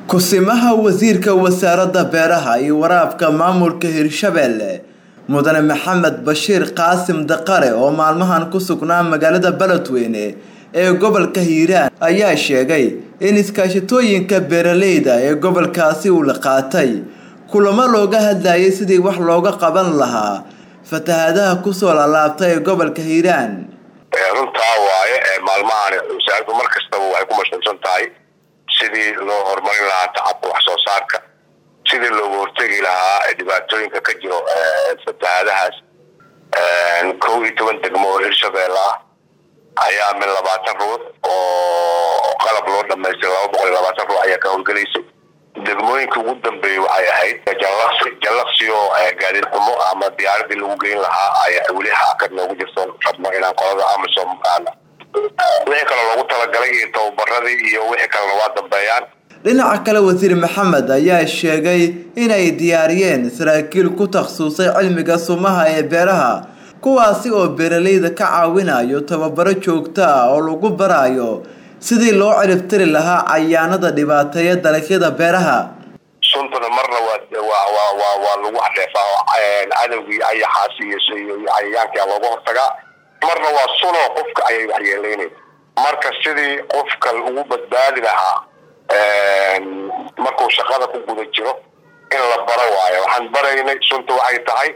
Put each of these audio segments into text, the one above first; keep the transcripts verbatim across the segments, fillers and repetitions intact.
Kusimaha wasiirka wasaaradda beeraha iyo waraabka maamulka Hirshabelle Mudane Maxamed Bashiir Qaasim Daqare oo maalmahan ku sugnaa magaalada Beledweyne ee gobolka Hiiraan ayaa sheegay in iskaashatooyinka beeraleyda ee gobolkaasi uu la qaatay kulamo looga hadlayay sidii wax looga qaban lahaa fatahaadaha ku soo laabtay ee gobolka Hiiraan. runtaa waaye maalmahan wasaaraddu markasta way ku mashquulsan tahay sidii loo horumarin lahaa tacabka wax soo saarka sidii looga hortagi lahaa dhibaatooyinka ka jiro fatahaadahaas kow iyo toban degmo oo Hirshabelle ah ayaa min labaatan ruux oo qalab loo dhameystay laba boqol iyo labaatan ruux ayaa ka howlgalaysay. degmooyinka ugu dambeeyay waxay ahayd Jallaqsi Jallaqsi oo gaadiid xumo ama diyaaradii lagu geyn lahaa ayaa weli hakad noogu jirto rabno inaan qolada Amazon aan wixii kale loogu talagalay iyo tababaradii iyo wixii kale waa dambeeyaan. dhinaca kale wasiir Maxamed ayaa sheegay inay diyaariyeen saraakiil ku takhasusay cilmiga sumaha ee beeraha kuwaasi oo beeraleyda ka caawinayo tababaro joogto ah oo lagu barayo sidii loo ciribtiri lahaa cayaanada dhibaateeya dalagyada beeraha. suntuna marna waa waa waa waa lagu xadeefaa cadawgii ayaxaas iyo cayaanka looga hortagaa marna waa suno qofka ayay waxyeeleynayaan marka sidii qofka ugu badbaadi lahaa markuu shaqada ku guda jiro in la baro waayo waxaan baraynay sunta waxay tahay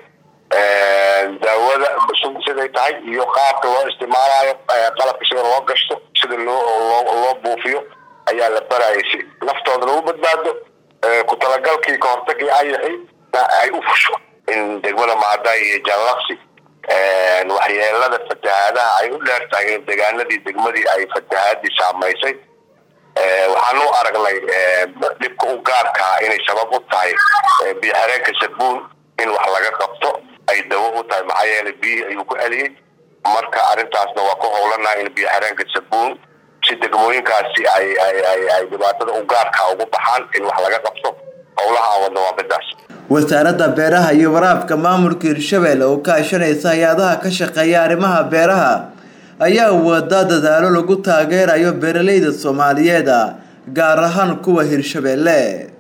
daawada sunta siday tahay iyo qaabka loo isticmaalayo qalabka sida loo gashto sida loo loo buufiyo ayaa la barayay si naftooda lagu badbaado ku talagalkii ka hortagii ayaxi ay u fusho in degmada Maadai iyo Jallaqsi waxyeelada fatahaadaha ay u dheertahay in deegaanadii degmadii ay fatahaadii saameysay waxaan u aragnay dhibka u gaarka inay sabab u tahay biyo xireenka sabuun in wax laga qabto ay dawo u tahay maxaa yeelay biyo ayuu ku celiyay marka arintaasna waa ku howlanahay in biyo xireenka sabuun si degmooyinkaasi ay ay ay dhibaatada u gaarka ugu baxaan in wax laga qabto howlaha wadada waa bidaas. wasaaradda beeraha iyo waraabka maamulka Hirshabelle oo kaashanaysa hay'adaha ka shaqeeya arrimaha beeraha ayaa wada dadaalo lagu taageerayo beeraleyda Soomaaliyeed gaar ahaan kuwa Hirshabelle.